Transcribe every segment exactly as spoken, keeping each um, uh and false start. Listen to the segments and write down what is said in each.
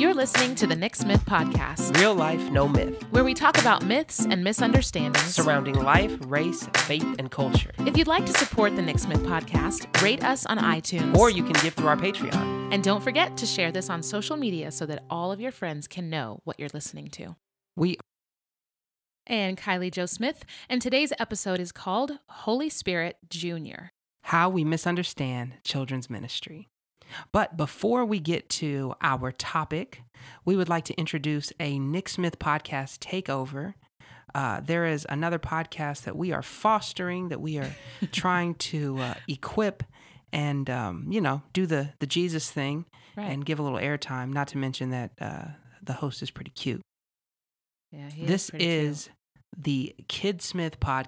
You're listening to the Nick Smith Podcast. Real life, no myth. Where we talk about myths and misunderstandings surrounding life, race, faith, and culture. If you'd like to support the Nick Smith Podcast, rate us on iTunes. Or you can give through our Patreon. And don't forget to share this on social media so that all of your friends can know what you're listening to. We And Kylie Jo Smith, and today's episode is called Holy Spirit Junior How We Misunderstand Children's Ministry. But before we get to our topic, we would like to introduce a Nick Smith Podcast takeover. Uh, there is another podcast that we are fostering, that we are trying to uh, equip and, um, you know, do the, the Jesus thing Right. and give a little airtime, not to mention that uh, the host is pretty cute. Yeah, he This is pretty is the Kid Smith Podcast.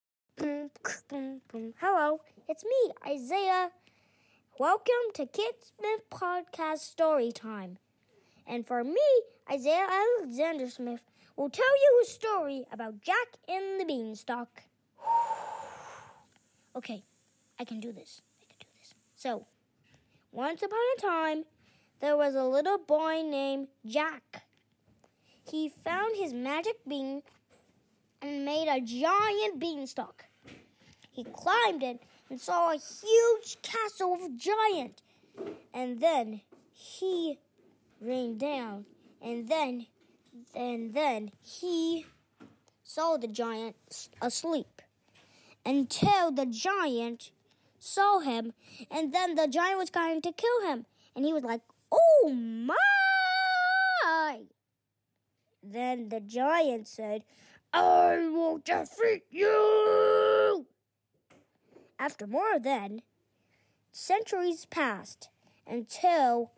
Hello, it's me, Isaiah. Welcome to Kid Smith Podcast Story Time. And for me, Isaiah Alexander Smith will tell you a story about Jack and the Beanstalk. Okay, I can do this. I can do this. So, once upon a time, there was a little boy named Jack. He found his magic bean and made a giant beanstalk. He climbed it and saw a huge castle of a giant. And then he rained down. And then, and then he saw the giant asleep. Until the giant saw him. And then the giant was going to kill him. And he was like, "Oh my!" Then the giant said, "I will defeat you!" After more then, centuries passed until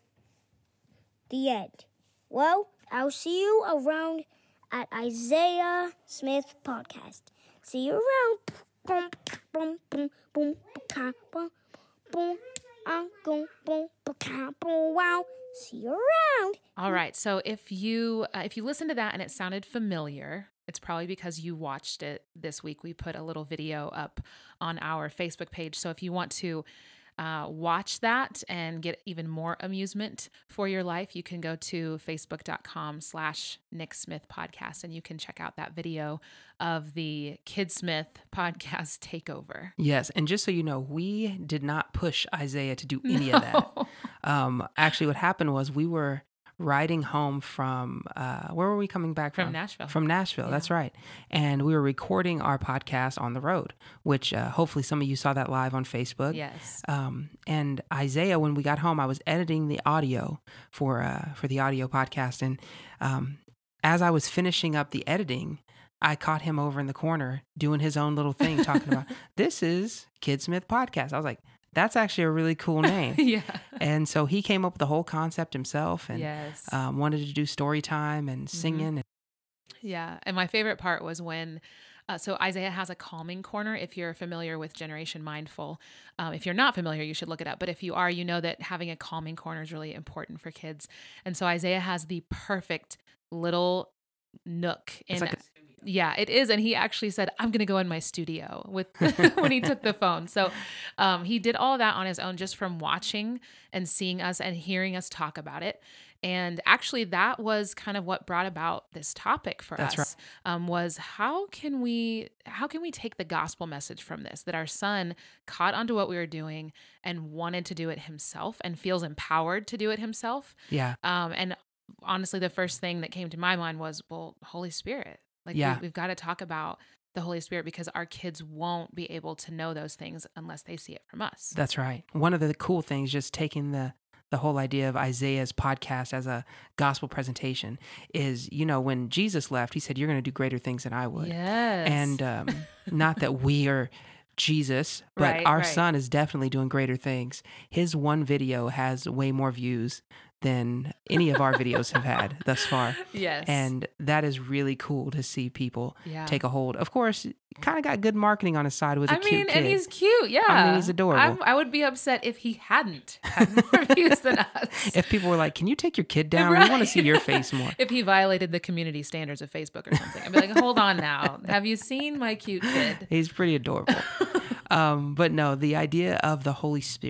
the end. Well, I'll see you around at Isaiah Smith Podcast. See you around. Boom, boom, boom, boom, boom, boom, boom, boom, boom, boom, boom, wow. See you around. All right. So if you uh, if you listen to that and it sounded familiar, it's probably because you watched it this week. We put a little video up on our Facebook page. So if you want to uh, watch that and get even more amusement for your life, you can go to facebook.com slash Nick Smith Podcast and you can check out that video of the Kid Smith Podcast takeover. Yes, and just so you know, we did not push Isaiah to do any no. of that. Um, actually, what happened was we were riding home from, uh, where were we coming back from? From Nashville. From Nashville, yeah. That's right. And we were recording our podcast on the road, which uh, hopefully some of you saw that live on Facebook. Yes. Um, and Isaiah, when we got home, I was editing the audio for uh, for the audio podcast. And um, as I was finishing up the editing, I caught him over in the corner doing his own little thing, talking about, this is Kid Smith Podcast. I was like, that's actually a really cool name. Yeah. And so he came up with the whole concept himself and yes. um, wanted to do story time and singing. Mm-hmm. Yeah. And my favorite part was when, uh, so Isaiah has a calming corner. If you're familiar with Generation Mindful, um, if you're not familiar, you should look it up. But if you are, you know that having a calming corner is really important for kids. And so Isaiah has the perfect little nook in it's like a- Yeah, it is. And he actually said, "I'm going to go in my studio" with when he took the phone. So um, he did all of that on his own just from watching and seeing us and hearing us talk about it. And actually that was kind of what brought about this topic for That's us right. um, was how can we how can we take the gospel message from this, that our son caught onto what we were doing and wanted to do it himself and feels empowered to do it himself. Yeah. Um, and honestly, the first thing that came to my mind was, well, Holy Spirit. Like yeah. we, we've got to talk about the Holy Spirit because our kids won't be able to know those things unless they see it from us. That's right. One of the cool things, just taking the, the whole idea of Isaiah's podcast as a gospel presentation is, you know, when Jesus left, he said, "You're going to do greater things than I would." Yes. And um, not that we are Jesus, but right, our right. son is definitely doing greater things. His one video has way more views than any of our videos have had thus far. Yes. And that is really cool to see people yeah. take a hold. Of course, kind of got good marketing on his side with a I cute mean, kid. and he's cute. Yeah. I mean, he's adorable. I'm, I would be upset if he hadn't had more views than us. If people were like, "Can you take your kid down? Right. We want to see your face more." If he violated the community standards of Facebook or something, I'd be like, "Hold on now. Have you seen my cute kid?" He's pretty adorable. um, but no, the idea of the Holy Spirit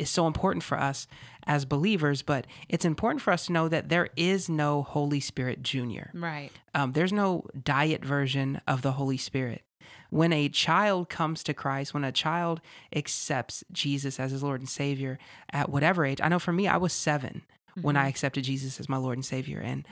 is so important for us as believers, but it's important for us to know that there is no Holy Spirit Junior. Right. Um, there's no diet version of the Holy Spirit. When a child comes to Christ, when a child accepts Jesus as his Lord and Savior at whatever age, I know for me, I was seven mm-hmm. when I accepted Jesus as my Lord and Savior. And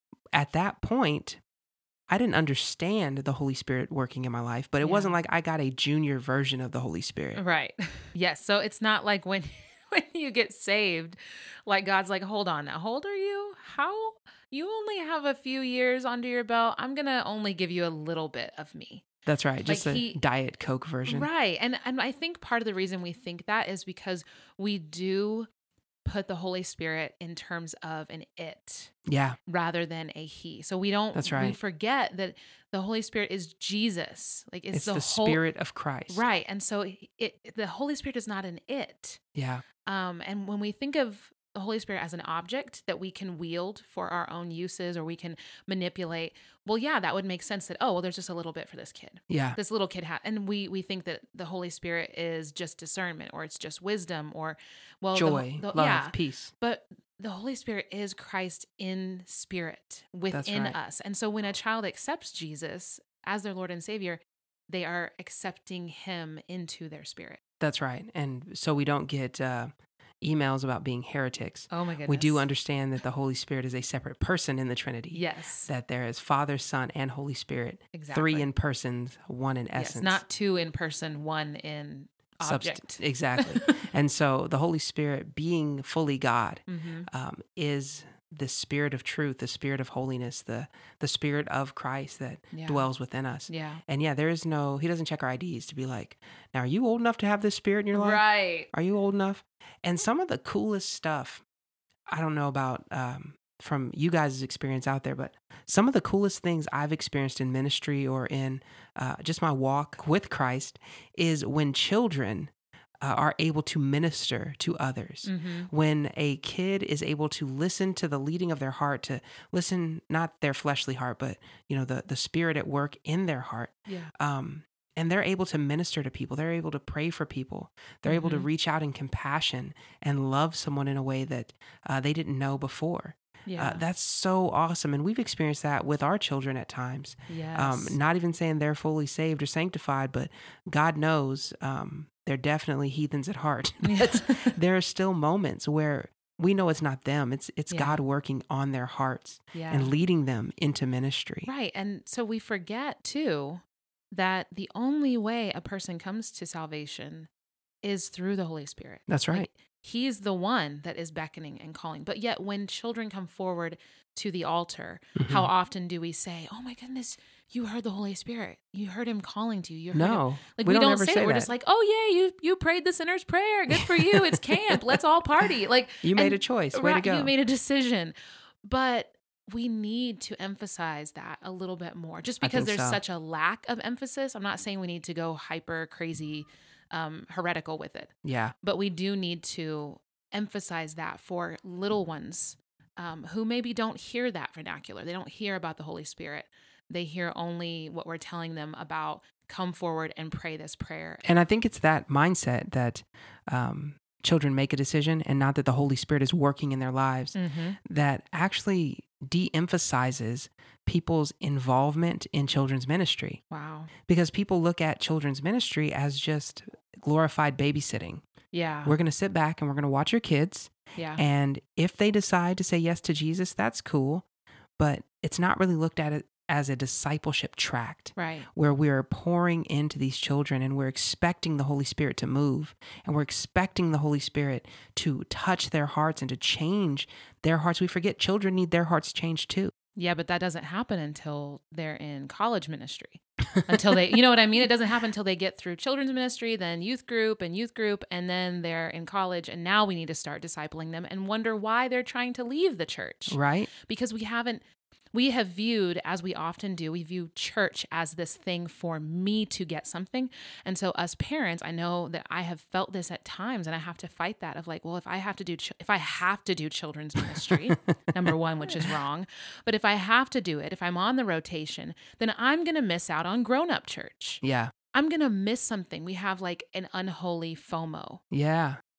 at that point, I didn't understand the Holy Spirit working in my life, but it yeah. wasn't like I got a junior version of the Holy Spirit. Right. Yes. So it's not like when when you get saved, like God's like, hold on now, how old are you? How? You only have a few years under your belt. I'm going to only give you a little bit of me. That's right. Just like a he, Diet Coke version. Right. And and I think part of the reason we think that is because we do put the Holy Spirit in terms of an it. Yeah. Rather than a he. So we don't, That's right. we forget that the Holy Spirit is Jesus. Like it's, it's the, the whole, Spirit of Christ. Right. And so it, the Holy Spirit is not an it. Yeah. Um, and when we think of the Holy Spirit as an object that we can wield for our own uses or we can manipulate, well, yeah, that would make sense that, oh, well, there's just a little bit for this kid. Yeah. This little kid had, and we we think that the Holy Spirit is just discernment or it's just wisdom or, well, joy, the, the, love, yeah, peace. But the Holy Spirit is Christ in spirit within right. us. And so when a child accepts Jesus as their Lord and Savior, they are accepting him into their spirit. That's right. And so we don't get uh, emails about being heretics. Oh my goodness. We do understand that the Holy Spirit is a separate person in the Trinity. Yes. That there is Father, Son, and Holy Spirit. Exactly. Three in persons, one in essence. Yes, not two in person, one in object. Subst- exactly. And so the Holy Spirit, being fully God, mm-hmm. um, is the Spirit of truth, the Spirit of holiness, the the Spirit of Christ that yeah. dwells within us. Yeah. And yeah, there is no, he doesn't check our I Ds to be like, now, are you old enough to have this Spirit in your life? Right. Are you old enough? And some of the coolest stuff, I don't know about um, from you guys' experience out there, but some of the coolest things I've experienced in ministry or in uh, just my walk with Christ is when children Uh, are able to minister to others. Mm-hmm. When a kid is able to listen to the leading of their heart, to listen, not their fleshly heart, but, you know, the, the Spirit at work in their heart. Yeah. Um, and they're able to minister to people. They're able to pray for people. They're mm-hmm. able to reach out in compassion and love someone in a way that uh, they didn't know before. Yeah. Uh, that's so awesome. And we've experienced that with our children at times. Yes. Um, not even saying they're fully saved or sanctified, but God knows um, they're definitely heathens at heart. There are still moments where we know it's not them. It's it's yeah. God working on their hearts yeah. and leading them into ministry. Right. And so we forget too that the only way a person comes to salvation is through the Holy Spirit. That's right. Like, he's the one that is beckoning and calling. But yet when children come forward to the altar, mm-hmm. how often do we say, oh my goodness, you heard the Holy Spirit. You heard him calling to you. You heard no, him. Like we, we don't, don't ever say, say it. We're that. just like, oh yeah, you you prayed the sinner's prayer. Good for you. It's camp. Let's all party. Like you made and, a choice. Way right, to go. You made a decision. But we need to emphasize that a little bit more. Just because there's so. such a lack of emphasis. I'm not saying we need to go hyper crazy um, heretical with it. Yeah. But we do need to emphasize that for little ones um, who maybe don't hear that vernacular. They don't hear about the Holy Spirit. They hear only what we're telling them about come forward and pray this prayer. And I think it's that mindset that um, children make a decision and not that the Holy Spirit is working in their lives Mm-hmm. that actually de-emphasizes people's involvement in children's ministry. Wow. Because people look at children's ministry as just glorified babysitting. Yeah. We're going to sit back and we're going to watch your kids. Yeah. And if they decide to say yes to Jesus, that's cool. But it's not really looked at it as a discipleship tract. Right. Where we're pouring into these children and we're expecting the Holy Spirit to move and we're expecting the Holy Spirit to touch their hearts and to change their hearts. We forget children need their hearts changed too. Yeah, but that doesn't happen until they're in college ministry. Until they, you know what I mean? It doesn't happen until they get through children's ministry, then youth group and youth group, and then they're in college. And now we need to start discipling them and wonder why they're trying to leave the church. Right. Because we haven't, we have viewed, as we often do, we view church as this thing for me to get something. And so us parents, I know that I have felt this at times and I have to fight that of like, well, if I have to do, ch- if I have to do children's ministry, number one, which is wrong, but if I have to do it, if I'm on the rotation, then I'm going to miss out on grown-up church. Yeah. I'm going to miss something. We have like an unholy FOMO. Yeah.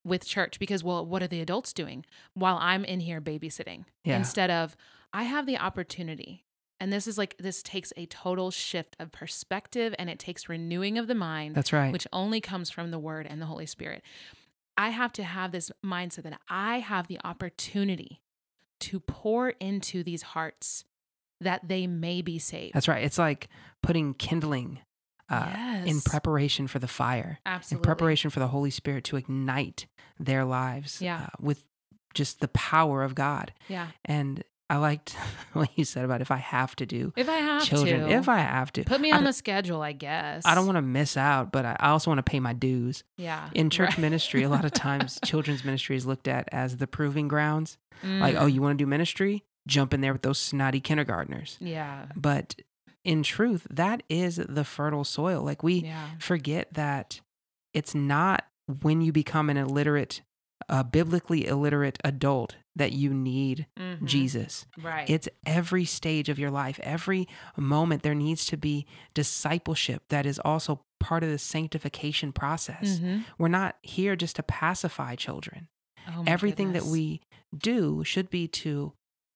with church because, well, what are the adults doing while I'm in here babysitting? Yeah. Instead of, I have the opportunity. And this is like, this takes a total shift of perspective, and it takes renewing of the mind. That's right. Which only comes from the Word and the Holy Spirit. I have to have this mindset that I have the opportunity to pour into these hearts that they may be saved. That's right. It's like putting kindling uh, Yes. in preparation for the fire, Absolutely. in preparation for the Holy Spirit to ignite their lives Yeah. uh, with just the power of God. Yeah. And I liked what you said about if I have to do If I have children, to. if I have to. Put me I on don't- the schedule, I guess. I don't want to miss out, but I I also want to pay my dues. Yeah. In church Right. ministry, a lot of times children's ministry is looked at as the proving grounds. Like, Mm. oh, you want to do ministry? Jump in there with those snotty kindergartners. Yeah. But in truth, that is the fertile soil. Like, we Yeah. forget that it's not when you become an illiterate, a biblically illiterate adult that you need Mhm. Jesus. Right. It's every stage of your life, every moment there needs to be discipleship that is also part of the sanctification process. Mhm. We're not here just to pacify children. Oh my Everything goodness. that we do should be to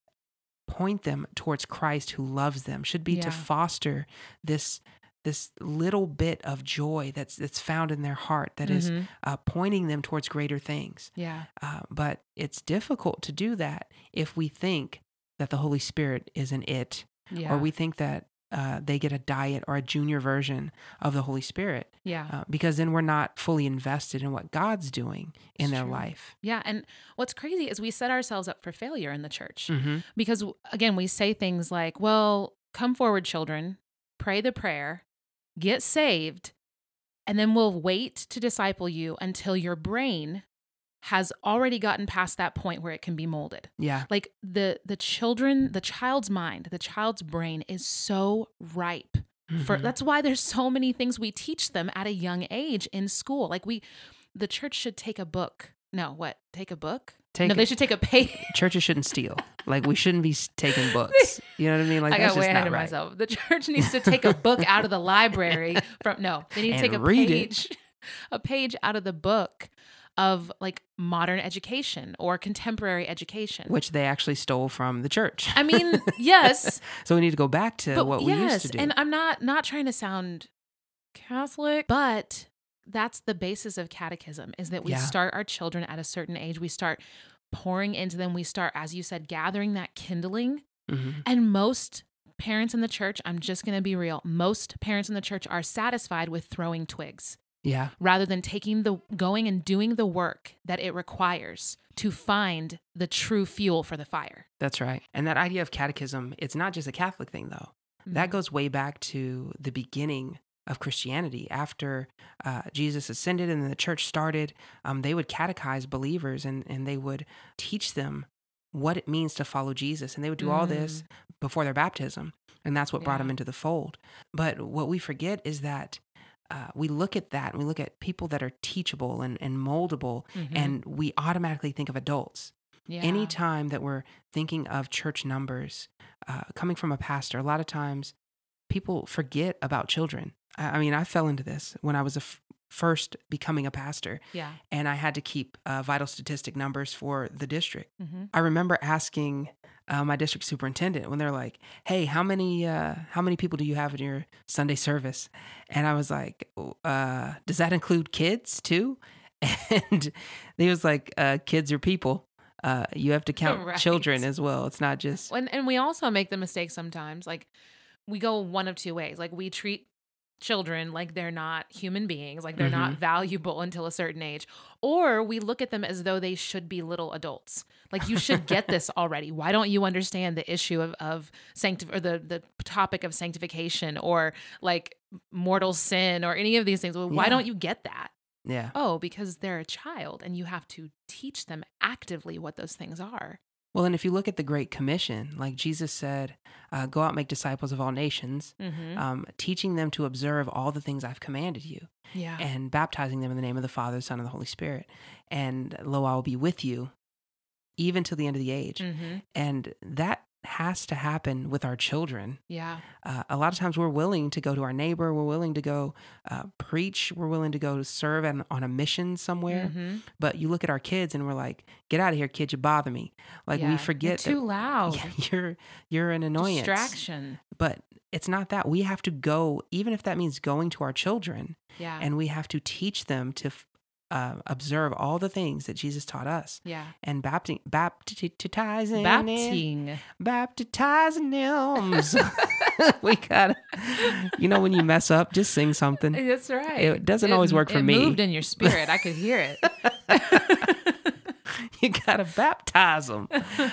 point them towards Christ who loves them, should be to Yeah. foster this this little bit of joy that's that's found in their heart that is Mhm. uh, pointing them towards greater things. Yeah. Uh, but it's difficult to do that if we think that the Holy Spirit is an it, Yeah. or we think that uh, they get a diet or a junior version of the Holy Spirit, Yeah. uh, because then we're not fully invested in what God's doing in It's their true. life. Yeah. And what's crazy is we set ourselves up for failure in the church Mm-hmm. because, again, we say things like, well, come forward, children, pray the prayer, get saved, and then we'll wait to disciple you until your brain has already gotten past that point where it can be molded. Yeah. Like the the children, the child's mind, the child's brain is so ripe. For Mhm. that's why there's so many things we teach them at a young age in school. Like we the church should take a book. No, what? Take a book? Take no, it- they should take a page. Churches shouldn't steal. Like, we shouldn't be s- taking books. You know what I mean? Like, I that's got way just ahead not of right. myself. The church needs to take a book out of the library from no, they need to And take a read it. page, a page out of the book of like modern education or contemporary education. Which they actually stole from the church. I mean, yes, So we need to go back to but what we yes, used to do. and I'm not not trying to sound Catholic, but that's the basis of catechism is that we Yeah. start our children at a certain age. We start pouring into them. We start, as you said, gathering that kindling. Mhm. And most parents in the church, I'm just going to be real, most parents in the church are satisfied with throwing twigs Yeah. rather than taking the going and doing the work that it requires to find the true fuel for the fire. That's right. And that idea of catechism, it's not just a Catholic thing, though. That goes way back to the beginning of Christianity. After uh, Jesus ascended and the church started, um, they would catechize believers and, and they would teach them what it means to follow Jesus. And they would do all this before their baptism. And that's what brought them Yeah. into the fold. But what we forget is that uh, we look at that and we look at people that are teachable and, and moldable, Mhm. and we automatically think of adults. Yeah. Anytime that we're thinking of church numbers, uh, coming from a pastor, a lot of times people forget about children. I, I mean, I fell into this when I was a f- first becoming a pastor, Yeah. and I had to keep uh, vital statistic numbers for the district. Mhm. I remember asking uh, my district superintendent when they're like, "Hey, how many uh, how many people do you have in your Sunday service?" And I was like, uh, "Does that include kids too?" And he was like, uh, "Kids are people. Uh, you have to count Right. children as well. It's not just." And, and we also make the mistake sometimes, like we go one of two ways. Like we treat children like they're not human beings, like they're not Mhm. valuable until a certain age, or we look at them as though they should be little adults. Like you should get this already. Why don't you understand the issue of of sanctif- or the the topic of sanctification or like mortal sin or any of these things? Well, why Yeah. don't you get that? Yeah. Oh, because they're a child and you have to teach them actively what those things are. Well, and if you look at the Great Commission, like Jesus said, uh, go out and make disciples of all nations, Mm-hmm. um, teaching them to observe all the things I've commanded you, Yeah. and baptizing them in the name of the Father, the Son, and the Holy Spirit. And lo, I will be with you even till the end of the age. Mm-hmm. And that has to happen with our children. Yeah. Uh, a lot of times we're willing to go to our neighbor. We're willing to go uh, preach. We're willing to go serve on, on a mission somewhere. Mm-hmm. But you look at our kids and we're like, get out of here, kid. You bother me. Like Yeah. we You're forget too that, loud. yeah, you're, you're an annoyance. Distraction. But it's not that. We have to go, even if that means going to our children, Yeah. and we have to teach them to uh, observe all the things that Jesus taught us. Yeah. And bapti- baptizing, Baptizing. baptizing them. We gotta, you know, when you mess up, just sing something. That's right. It doesn't always work for it me. It moved in your spirit. I could hear it. You gotta baptize them.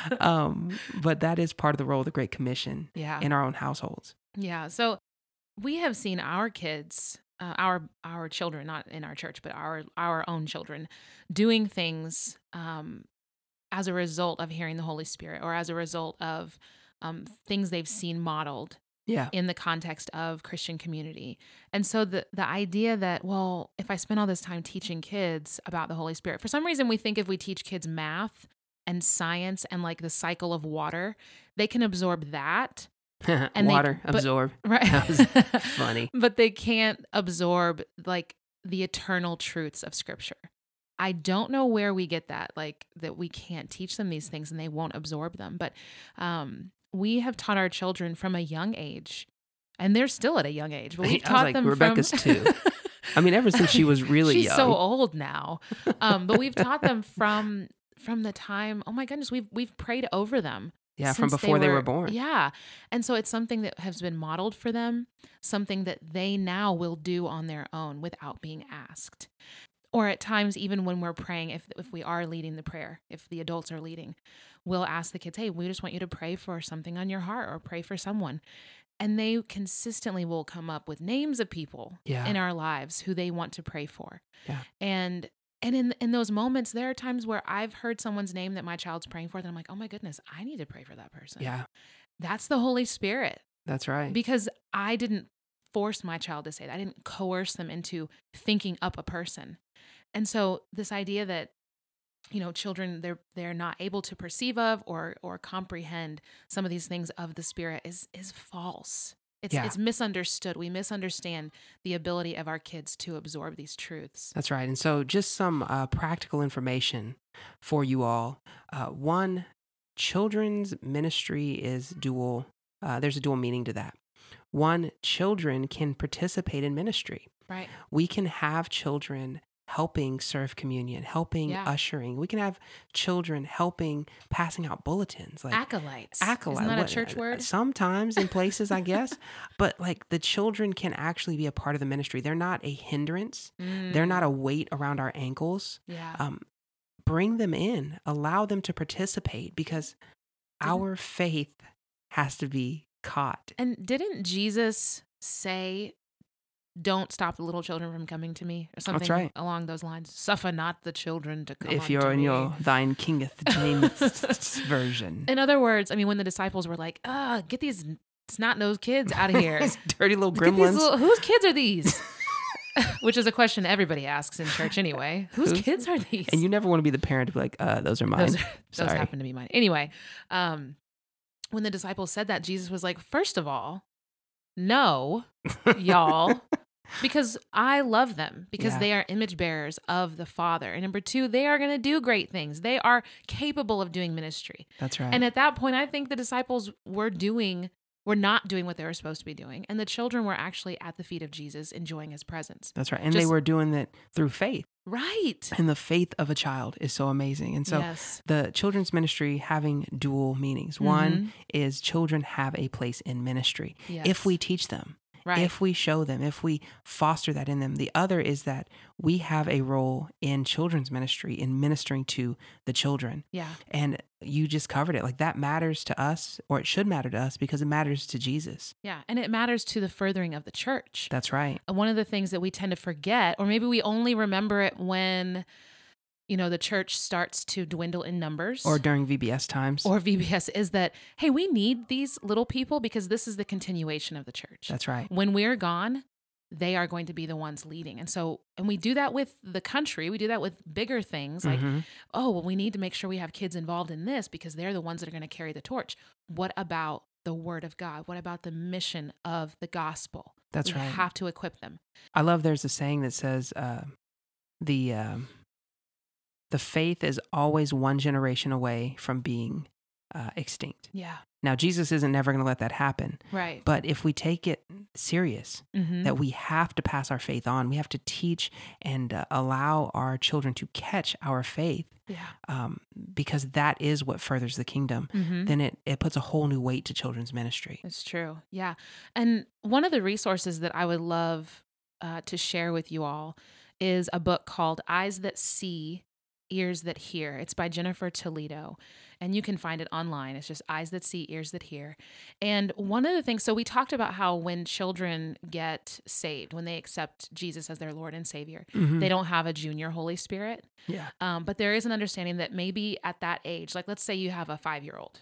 Um, but that is part of the role of the Great Commission Yeah. in our own households. Yeah. So we have seen our kids, uh, our our children, not in our church, but our our own children, doing things um, as a result of hearing the Holy Spirit, or as a result of um, things they've seen modeled Yeah. in the context of Christian community. And so the the idea that, well, if I spend all this time teaching kids about the Holy Spirit, for some reason we think if we teach kids math and science and like the cycle of water, they can absorb that. And they- Water, but- absorb. Right. That was funny. But they can't absorb like the eternal truths of Scripture. I don't know where we get that, like that we can't teach them these things and they won't absorb them. But um, we have taught our children from a young age, and they're still at a young age. But we've I was taught like, them Rebecca's from too. I mean, ever since she was really She's young. so old now. Um, but we've taught them from from the time. Oh my goodness, we've we've prayed over them. Yeah, from since before they were born. Yeah. And so it's something that has been modeled for them, something that they now will do on their own without being asked. Or at times, even when we're praying, if if we are leading the prayer, if the adults are leading, we'll ask the kids, hey, we just want you to pray for something on your heart or pray for someone. And they consistently will come up with names of people Yeah. in our lives who they want to pray for. Yeah. And And in in those moments, there are times where I've heard someone's name that my child's praying for, and I'm like, oh my goodness, I need to pray for that person. Yeah, That's the Holy Spirit. that's right. Because I didn't force my child to say that. I didn't coerce them into thinking up a person. And so this idea that, you know, children, they're they're not able to perceive of or or comprehend some of these things of the Spirit is is false. It's Yeah. it's misunderstood. We misunderstand the ability of our kids to absorb these truths. That's right. And so, just some uh, practical information for you all. Uh, one, children's ministry is dual. Uh, there's a dual meaning to that. One, children can participate in ministry. Right. We can have children helping serve communion, helping Yeah. ushering. We can have children helping passing out bulletins. Like Acolytes. acolyte. Isn't that what- a church word? Sometimes in places, I guess. But like the children can actually be a part of the ministry. They're not a hindrance. They're not a weight around our ankles. Mm. Yeah. Um, bring them in. Allow them to participate because Didn't- our faith has to be caught. And didn't Jesus say, don't stop the little children from coming to me, or something right. along those lines? Suffer not the children to come If you're unto in me. your thine kingeth James version. In other words, I mean, when the disciples were like, ah, get these snot-nosed kids out of here. Dirty little Get these gremlins. little- whose kids are these? Which is a question everybody asks in church anyway. Whose Who's- kids are these? And you never want to be the parent to be like, uh, those are mine. Those, are, those Sorry. happen to be mine. Anyway, um, when the disciples said that, Jesus was like, first of all, no, y'all, because I love them, because Yeah. they are image bearers of the Father. And number two, they are going to do great things. They are capable of doing ministry. That's right. And at that point, I think the disciples were doing, were not doing what they were supposed to be doing. And the children were actually at the feet of Jesus, enjoying his presence. That's right. And they Just- were doing that through faith. Right. And the faith of a child is so amazing. And so yes. the children's ministry having dual meanings. One Mhm. is children have a place in ministry Yes. if we teach them, right. if we show them, if we foster that in them. The other is that we have a role in children's ministry in ministering to the children. yeah. And you just covered it. Like that matters to us, or it should matter to us because it matters to Jesus. Yeah. And it matters to the furthering of the church. That's right. One of the things that we tend to forget, or maybe we only remember it when, you know, the church starts to dwindle in numbers, Or during V B S times. or V B S, is that, hey, we need these little people because this is the continuation of the church. That's right. When we're gone, they are going to be the ones leading. And so, and we do that with the country. We do that with bigger things like, Mm-hmm. oh, well, we need to make sure we have kids involved in this because they're the ones that are going to carry the torch. What about the word of God? What about the mission of the gospel? That's we right. have to equip them. I love there's a saying that says uh, the um, the faith is always one generation away from being uh, extinct. Yeah. Now, Jesus isn't never going to let that happen. Right. But if we take it serious, Mm-hmm. that we have to pass our faith on, we have to teach and uh, allow our children to catch our faith, Yeah. um, because that is what furthers the kingdom, Mm-hmm. then it, it puts a whole new weight to children's ministry. It's true. Yeah. And one of the resources that I would love uh, to share with you all is a book called Eyes That See, Ears That Hear. It's by Jennifer Toledo, and you can find it online. It's just Eyes That See, Ears That Hear. And one of the things, so we talked about how when children get saved, when they accept Jesus as their Lord and Savior, Mhm. they don't have a junior Holy Spirit. Yeah. Um, but there is an understanding that maybe at that age, like let's say you have a five-year-old,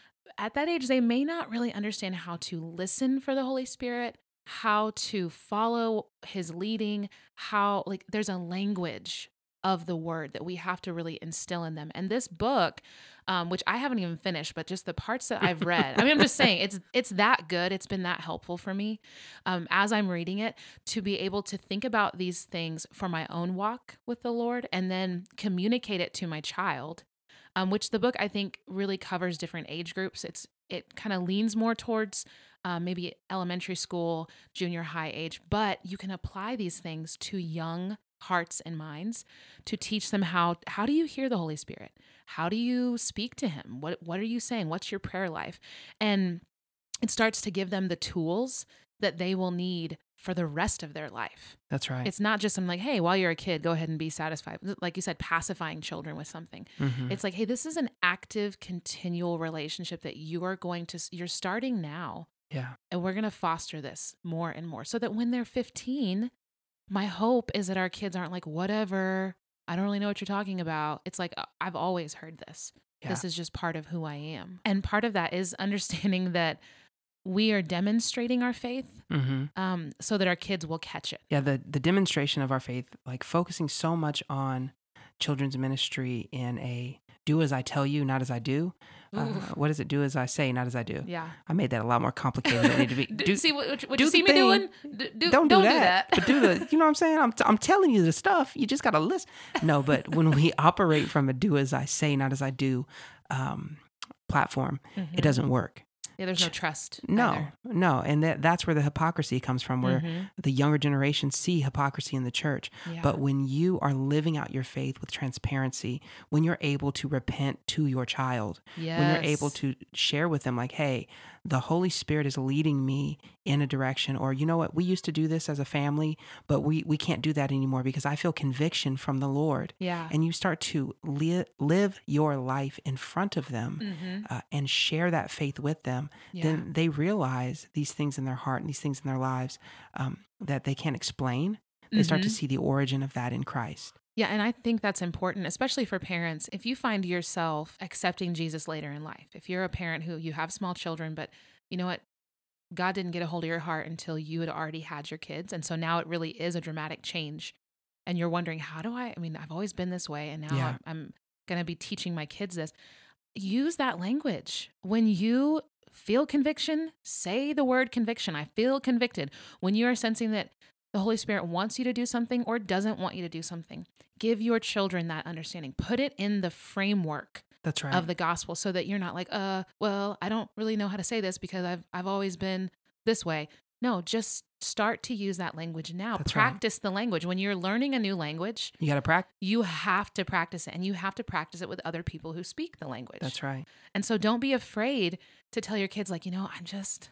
at that age, they may not really understand how to listen for the Holy Spirit, how to follow his leading, how, like, there's a language of the word that we have to really instill in them. And this book, um, which I haven't even finished, but just the parts that I've read, I mean, I'm just saying it's, it's that good. It's been that helpful for me um, as I'm reading it to be able to think about these things for my own walk with the Lord and then communicate it to my child. Um, which the book I think really covers different age groups. It's it kind of leans more towards uh, maybe elementary school, junior high age, but you can apply these things to young hearts and minds to teach them how how do you hear the Holy Spirit? How do you speak to him? What what are you saying? What's your prayer life? And it starts to give them the tools that they will need for the rest of their life. That's right. It's not just something like, hey, while you're a kid, go ahead and be satisfied. Like you said, pacifying children with something. Mhm. It's like, hey, this is an active, continual relationship that you are going to, you're starting now. Yeah. And we're going to foster this more and more so that when they're fifteen, my hope is that our kids aren't like, whatever, I don't really know what you're talking about. It's like, I've always heard this. Yeah. This is just part of who I am. And part of that is understanding that we are demonstrating our faith Mm-hmm. um, so that our kids will catch it. Yeah, the, the demonstration of our faith, like focusing so much on children's ministry in a do as I tell you, not as I do. Uh, what does it do as I say, not as I do? Yeah. I made that a lot more complicated than it needed to be. Do, see what, what do you see the me thing. doing? D- do, don't do don't that. do that. But do the, you know what I'm saying? I'm, t- I'm telling you the stuff. You just got to listen. No, but when we operate from a do as I say, not as I do um, platform, Mhm. it doesn't work. Yeah, there's no trust. No, either. no. And that, that's where the hypocrisy comes from, where Mhm. the younger generation see hypocrisy in the church. Yeah. But when you are living out your faith with transparency, when you're able to repent to your child, yes. when you're able to share with them like, hey, the Holy Spirit is leading me in a direction, or you know what, we used to do this as a family, but we, we can't do that anymore because I feel conviction from the Lord. Yeah. And you start to li- live your life in front of them Mhm. uh, and share that faith with them, Yeah. then they realize these things in their heart and these things in their lives um, that they can't explain. They start to Mhm. see the origin of that in Christ. Yeah, and I think that's important, especially for parents. If you find yourself accepting Jesus later in life, if you're a parent who you have small children, but you know what? God didn't get a hold of your heart until you had already had your kids. And so now it really is a dramatic change. And you're wondering, how do I, I mean, I've always been this way. And now Yeah. I'm, I'm going to be teaching my kids this. Use that language. When you feel conviction, say the word conviction. I feel convicted. When you are sensing that the Holy Spirit wants you to do something or doesn't want you to do something, give your children that understanding. Put it in the framework That's right. of the gospel so that you're not like, uh, well, I don't really know how to say this because I've I've always been this way. No, just start to use that language now. That's right. Practice the language. When you're learning a new language, you got to practice. you have to practice it, and you have to practice it with other people who speak the language. That's right. And so don't be afraid to tell your kids, like, you know, I'm just,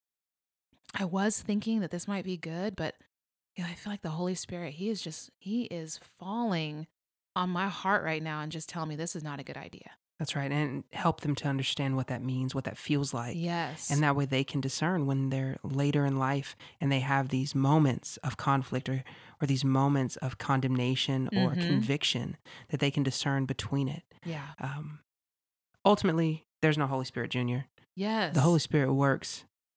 I was thinking that this might be good, but you know, I feel like the Holy Spirit, he is just, he is falling on my heart right now and just telling me this is not a good idea. That's right. And help them to understand what that means, what that feels like. Yes. And that way they can discern when they're later in life and they have these moments of conflict or, or these moments of condemnation or Mhm. conviction, that they can discern between it. Yeah. Um, ultimately, there's no Holy Spirit Junior Yes. The Holy Spirit works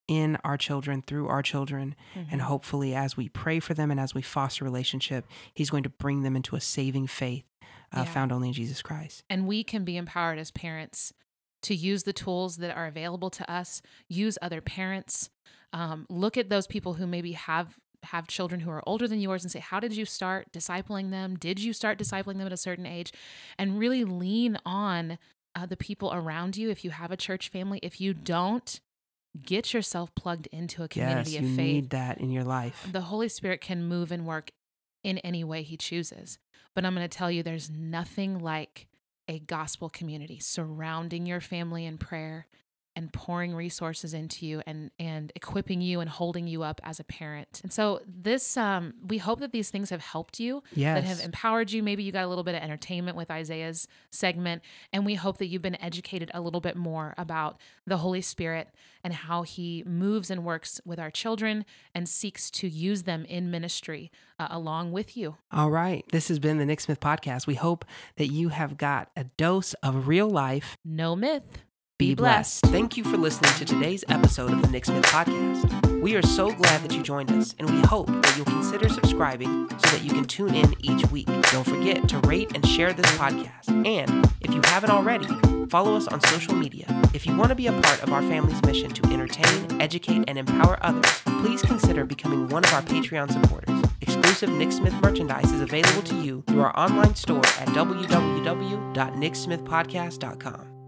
in our children, through our children. Mm-hmm. And hopefully as we pray for them and as we foster relationship, he's going to bring them into a saving faith uh, yeah. found only in Jesus Christ. And we can be empowered as parents to use the tools that are available to us, use other parents, um, look at those people who maybe have have children who are older than yours and say, how did you start discipling them? Did you start discipling them at a certain age? And really lean on uh, the people around you. If you have a church family, if you don't, get yourself plugged into a community yes, of you faith. Need that in your life. The Holy Spirit can move and work in any way he chooses. But I'm going to tell you, there's nothing like a gospel community surrounding your family in prayer and pouring resources into you and, and equipping you and holding you up as a parent. And so this, um, we hope that these things have helped you, yes. that have empowered you. Maybe you got a little bit of entertainment with Isaiah's segment, and we hope that you've been educated a little bit more about the Holy Spirit and how he moves and works with our children and seeks to use them in ministry uh, along with you. All right. This has been the Nick Smith Podcast. We hope that you have got a dose of real life. No myth. Be blessed. Thank you for listening to today's episode of the Nick Smith Podcast. We are so glad that you joined us, and we hope that you'll consider subscribing so that you can tune in each week. Don't forget to rate and share this podcast. And if you haven't already, follow us on social media. If you want to be a part of our family's mission to entertain, educate, and empower others, please consider becoming one of our Patreon supporters. Exclusive Nick Smith merchandise is available to you through our online store at w w w dot nick smith podcast dot com.